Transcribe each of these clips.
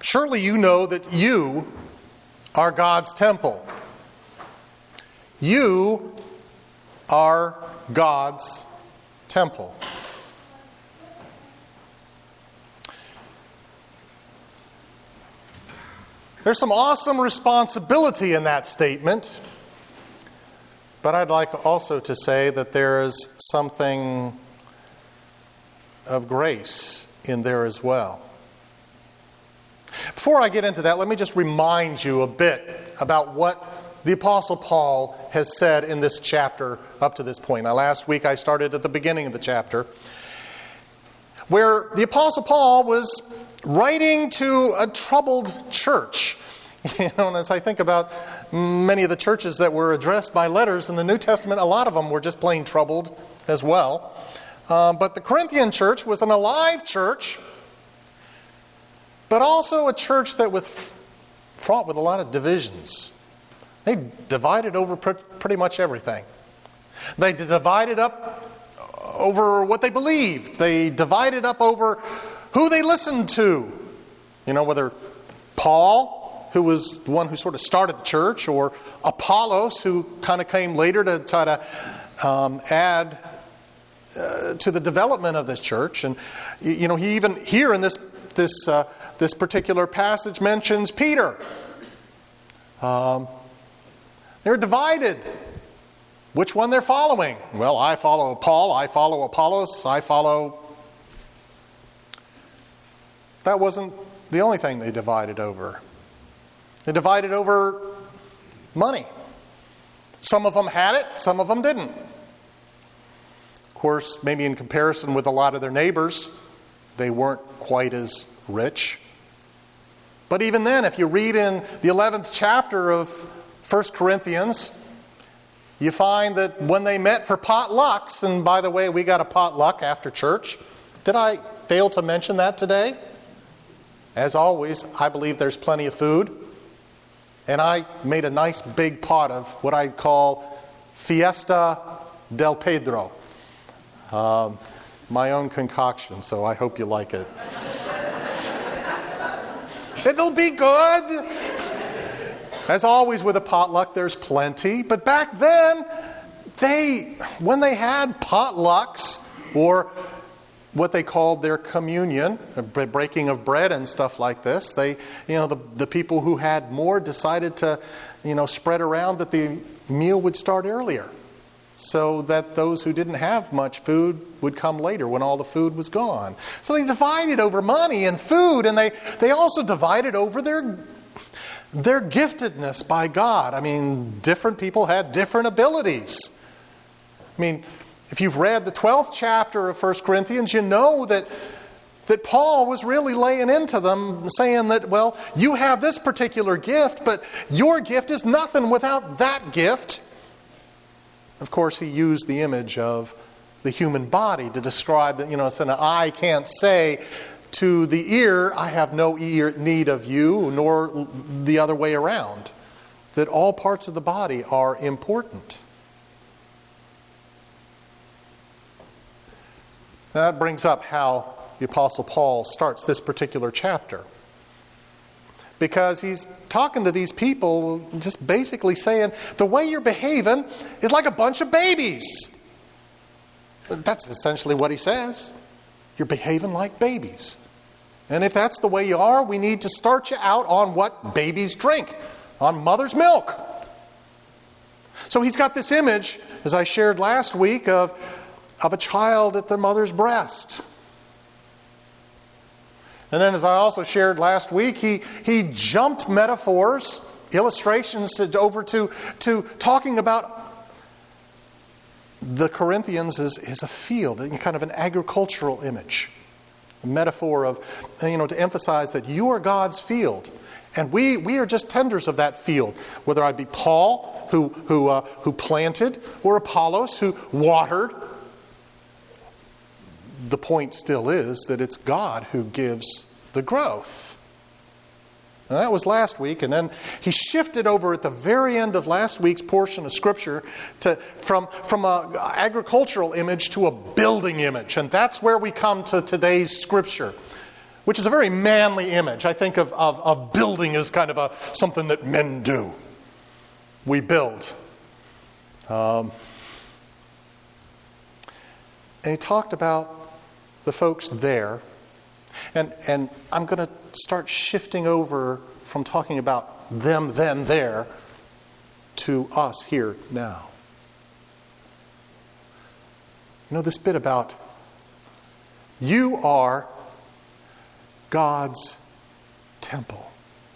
Surely you know that you are God's temple. You are God's temple. There's some awesome responsibility in that statement, but I'd like also to say that there is something of grace in there as well. Before I get into that, let me just remind you a bit about what the Apostle Paul has said in this chapter up to this point. Now, last week I started at the beginning of the chapter, where the Apostle Paul was writing to a troubled church. And as I think about many of the churches that were addressed by letters in the New Testament, a lot of them were just plain troubled as well. But the Corinthian church was an alive church, but also a church that was fraught with a lot of divisions. They divided over pretty much everything. They divided up over what they believed. They divided up over who they listened to. Whether Paul, who was the one who sort of started the church, or Apollos, who kind of came later to try to add to the development of this church. And he even here in this particular passage mentions Peter. They're divided. Which one they're following? Well, I follow Paul, I follow Apollos, I follow... That wasn't the only thing they divided over. They divided over money. Some of them had it, some of them didn't. Of course, maybe in comparison with a lot of their neighbors, they weren't quite as rich. But even then, if you read in the 11th chapter of 1 Corinthians, you find that when they met for potlucks, and by the way, we got a potluck after church. Did I fail to mention that today? As always, I believe there's plenty of food. And I made a nice big pot of what I call Fiesta del Pedro. My own concoction, so I hope you like it. It'll be good. As always with a potluck, there's plenty. But back then, when they had potlucks, or what they called their communion, breaking of bread and stuff like this, the people who had more decided to, spread around that the meal would start earlier, so that those who didn't have much food would come later when all the food was gone. So they divided over money and food, and they also divided over their giftedness by God. I mean, different people had different abilities. I mean, if you've read the 12th chapter of 1 Corinthians, you know that Paul was really laying into them, saying that, well, you have this particular gift, but your gift is nothing without that gift. Of course, he used the image of the human body to describe that, it's an eye can't say to the ear, I have no need of you, nor the other way around. That all parts of the body are important. That brings up how the Apostle Paul starts this particular chapter. Because he's talking to these people, just basically saying, the way you're behaving is like a bunch of babies. That's essentially what he says. You're behaving like babies. And if that's the way you are, we need to start you out on what babies drink, on mother's milk. So he's got this image, as I shared last week, of a child at their mother's breast. And then, as I also shared last week, he jumped metaphors, illustrations over to talking about the Corinthians as a field, kind of an agricultural image. A metaphor of, to emphasize that you are God's field. And we are just tenders of that field. Whether I be Paul, who planted, or Apollos, who watered. The point still is that it's God who gives the growth. And that was last week, and then he shifted over at the very end of last week's portion of Scripture from an agricultural image to a building image. And that's where we come to today's Scripture, which is a very manly image. I think of building as kind of something that men do. We build. And he talked about the folks there. And I'm going to start shifting over from talking about them then there to us here now. You know this bit about you are God's temple.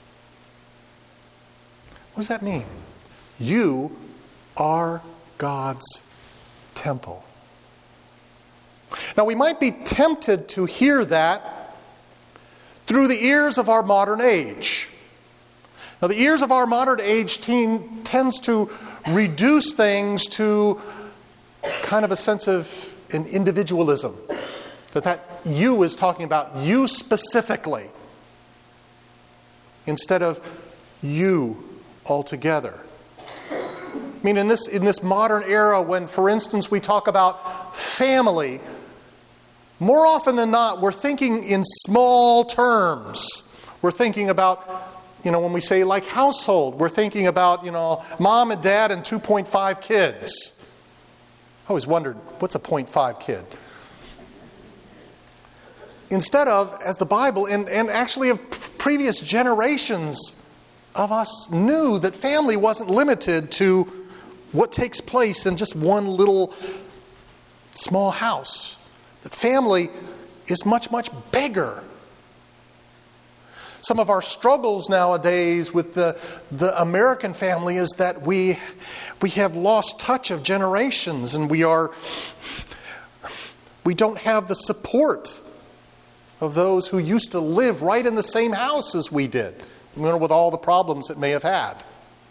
What does that mean? You are God's temple. Now we might be tempted to hear that through the ears of our modern age. Now the ears of our modern age tends to reduce things to kind of a sense of an individualism. That you is talking about you specifically instead of you altogether. I mean, in this modern era when, for instance, we talk about family, more often than not, we're thinking in small terms. We're thinking about, when we say like household, we're thinking about, mom and dad and 2.5 kids. I always wondered, what's a 0.5 kid? Instead of, as the Bible, and actually of previous generations of us knew that family wasn't limited to what takes place in just one little small house. That family is much, much bigger. Some of our struggles nowadays with the American family is that we have lost touch of generations, and we don't have the support of those who used to live right in the same house as we did, with all the problems it may have had.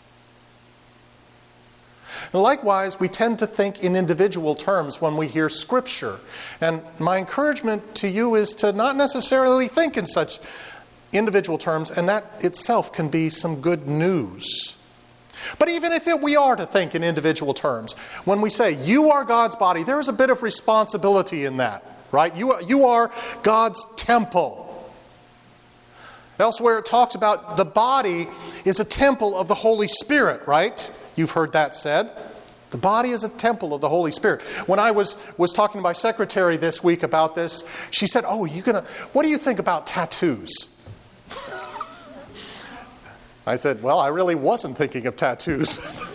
And likewise, we tend to think in individual terms when we hear Scripture. And my encouragement to you is to not necessarily think in such individual terms, and that itself can be some good news. But even if we are to think in individual terms, when we say, you are God's body, there is a bit of responsibility in that, right? You are God's temple. Elsewhere it talks about the body is a temple of the Holy Spirit, right? You've heard that said. The body is a temple of the Holy Spirit. When I was talking to my secretary this week about this, she said, what do you think about tattoos? I said, well, I really wasn't thinking of tattoos.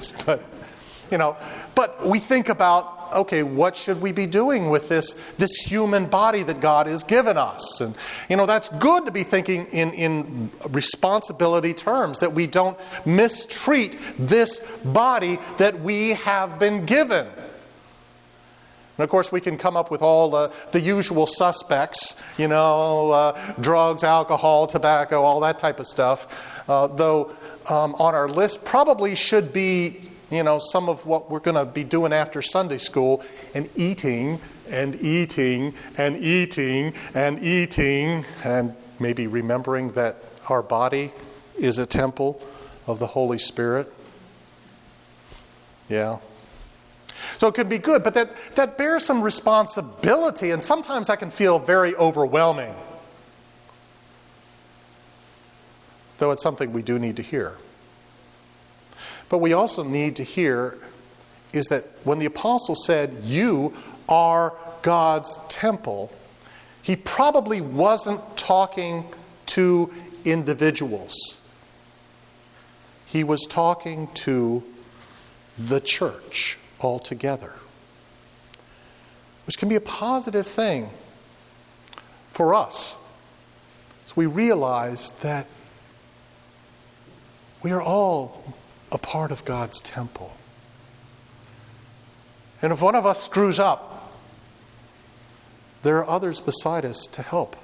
But we think about, okay, what should we be doing with this human body that God has given us? And, that's good to be thinking in responsibility terms, that we don't mistreat this body that we have been given. And of course, we can come up with all the usual suspects, drugs, alcohol, tobacco, all that type of stuff. Though on our list probably should be, some of what we're going to be doing after Sunday school, and eating, and eating, and eating, and eating, and maybe remembering that our body is a temple of the Holy Spirit. Yeah. So it could be good, but that bears some responsibility, and sometimes that can feel very overwhelming. Though it's something we do need to hear. But we also need to hear is that when the apostle said, you are God's temple, he probably wasn't talking to individuals. He was talking to the church altogether, which can be a positive thing for us. So we realize that we are all a part of God's temple. And if one of us screws up, there are others beside us to help.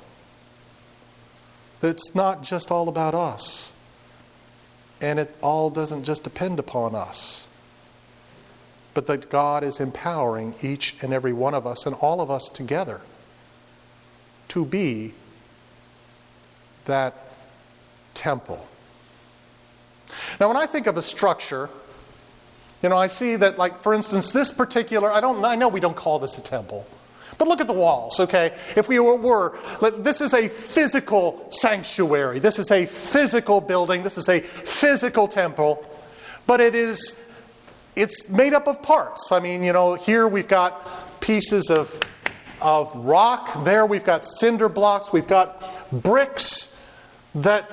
It's not just all about us. And it all doesn't just depend upon us. But that God is empowering each and every one of us and all of us together to be that temple. Now, when I think of a structure, I see that, like, for instance, this particular, I know we don't call this a temple, But look at the walls, okay? If we were, this is a physical sanctuary. This is a physical building. This is a physical temple. But it's made up of parts. I mean, here we've got pieces of rock. There we've got cinder blocks. We've got bricks that...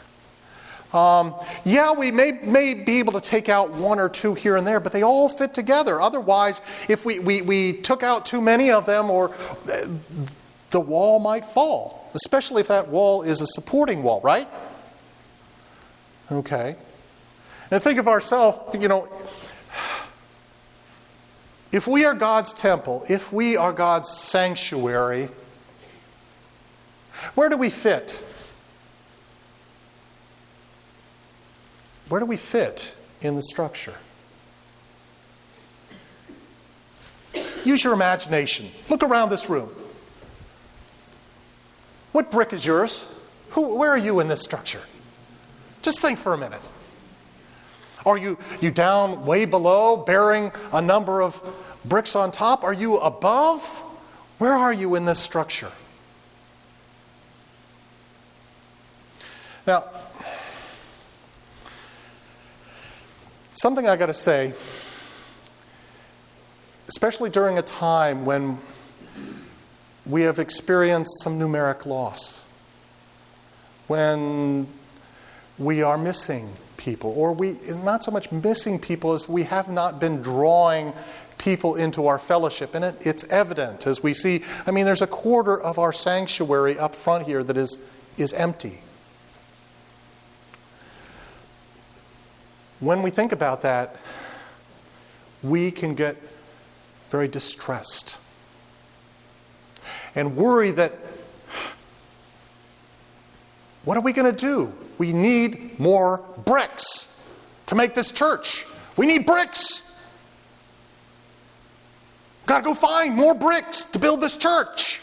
we may be able to take out one or two here and there, but they all fit together. Otherwise, if we took out too many of them, or the wall might fall, especially if that wall is a supporting wall, right? Okay. And think of ourselves, if we are God's temple, if we are God's sanctuary, where do we fit? Where do we fit in the structure? Use your imagination. Look around this room. What brick is yours? Where are you in this structure? Just think for a minute. Are you down way below, bearing a number of bricks on top? Are you above? Where are you in this structure? Now, something I got to say, especially during a time when we have experienced some numeric loss, when we are missing people, or not so much missing people as we have not been drawing people into our fellowship. And it's evident as we see, there's a quarter of our sanctuary up front here that is empty. When we think about that, we can get very distressed and worry that, what are we going to do? We need more bricks to make this church. We need bricks. Got to go find more bricks to build this church.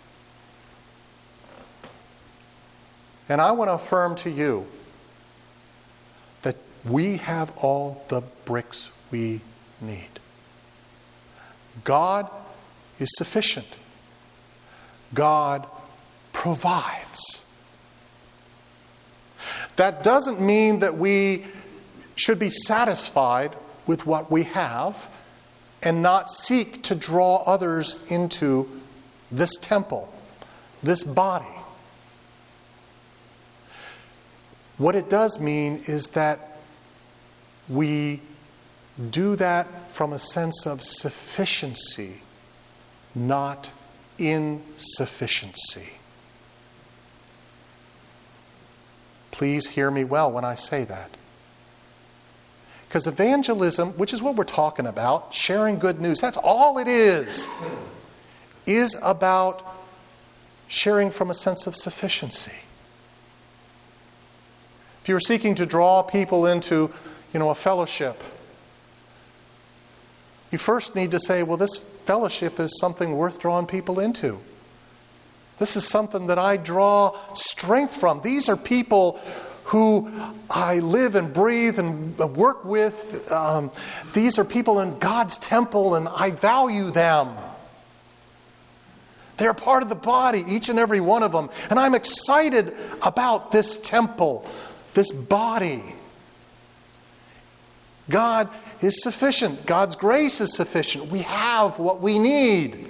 And I want to affirm to you that we have all the bricks we need. God is sufficient. God provides. That doesn't mean that we should be satisfied with what we have and not seek to draw others into this temple, this body. What it does mean is that we do that from a sense of sufficiency, not insufficiency. Please hear me well when I say that. Because evangelism, which is what we're talking about, sharing good news, that's all it is about sharing from a sense of sufficiency. If you're seeking to draw people into, a fellowship, you first need to say, well, this fellowship is something worth drawing people into. This is something that I draw strength from. These are people who I live and breathe and work with. These are people in God's temple, and I value them. They're part of the body, each and every one of them. And I'm excited about this temple, this body. God is sufficient. God's grace is sufficient. We have what we need.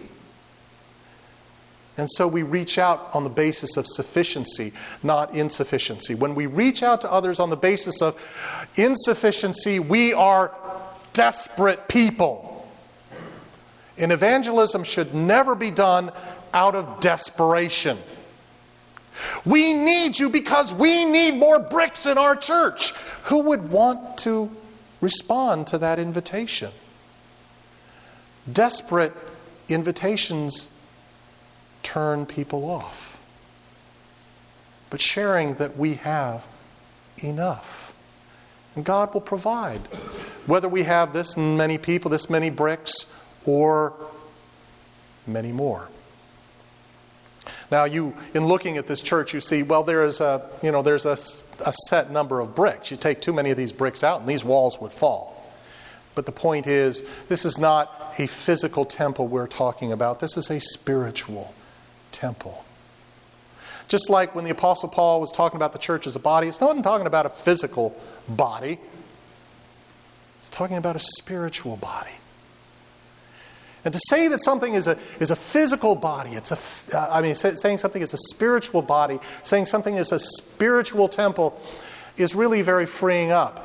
And so we reach out on the basis of sufficiency, not insufficiency. When we reach out to others on the basis of insufficiency, we are desperate people. And evangelism should never be done out of desperation. We need you because we need more bricks in our church. Who would want to respond to that invitation? Desperate invitations turn people off. But sharing that we have enough. And God will provide. Whether we have this many people, this many bricks, or many more. Now, in looking at this church, you see, well, there's a set number of bricks. You take too many of these bricks out and these walls would fall. But the point is, this is not a physical temple we're talking about. This is a spiritual temple. Just like when the Apostle Paul was talking about the church as a body, he's not talking about a physical body. He's talking about a spiritual body. And to say that something is a physical body, saying something is a spiritual body, saying something is a spiritual temple, is really very freeing up.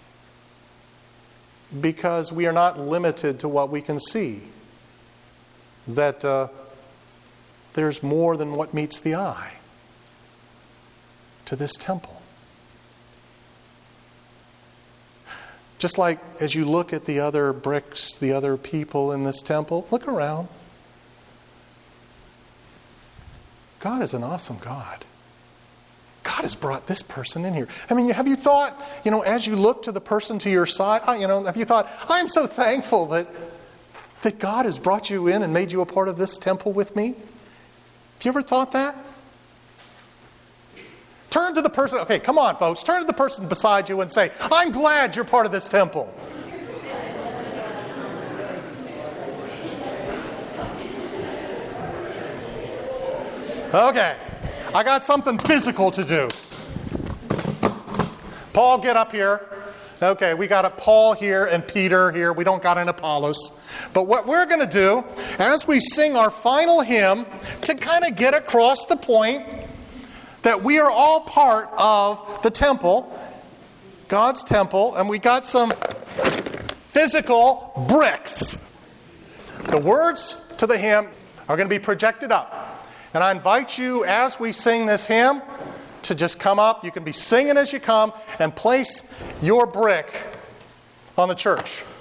Because we are not limited to what we can see. That there's more than what meets the eye to this temple. Just like as you look at the other bricks, the other people in this temple, look around. God is an awesome God. God has brought this person in here. I mean, have you thought, as you look to the person to your side, have you thought, I'm so thankful that God has brought you in and made you a part of this temple with me? Have you ever thought that? Turn to the person, okay, come on folks, turn to the person beside you and say, I'm glad you're part of this temple. Okay, I got something physical to do. Paul, get up here. Okay, we got a Paul here and Peter here. We don't got an Apollos. But what we're going to do, as we sing our final hymn, to kind of get across the point that we are all part of the temple, God's temple, and we got some physical bricks. The words to the hymn are going to be projected up. And I invite you, as we sing this hymn, to just come up. You can be singing as you come and place your brick on the church.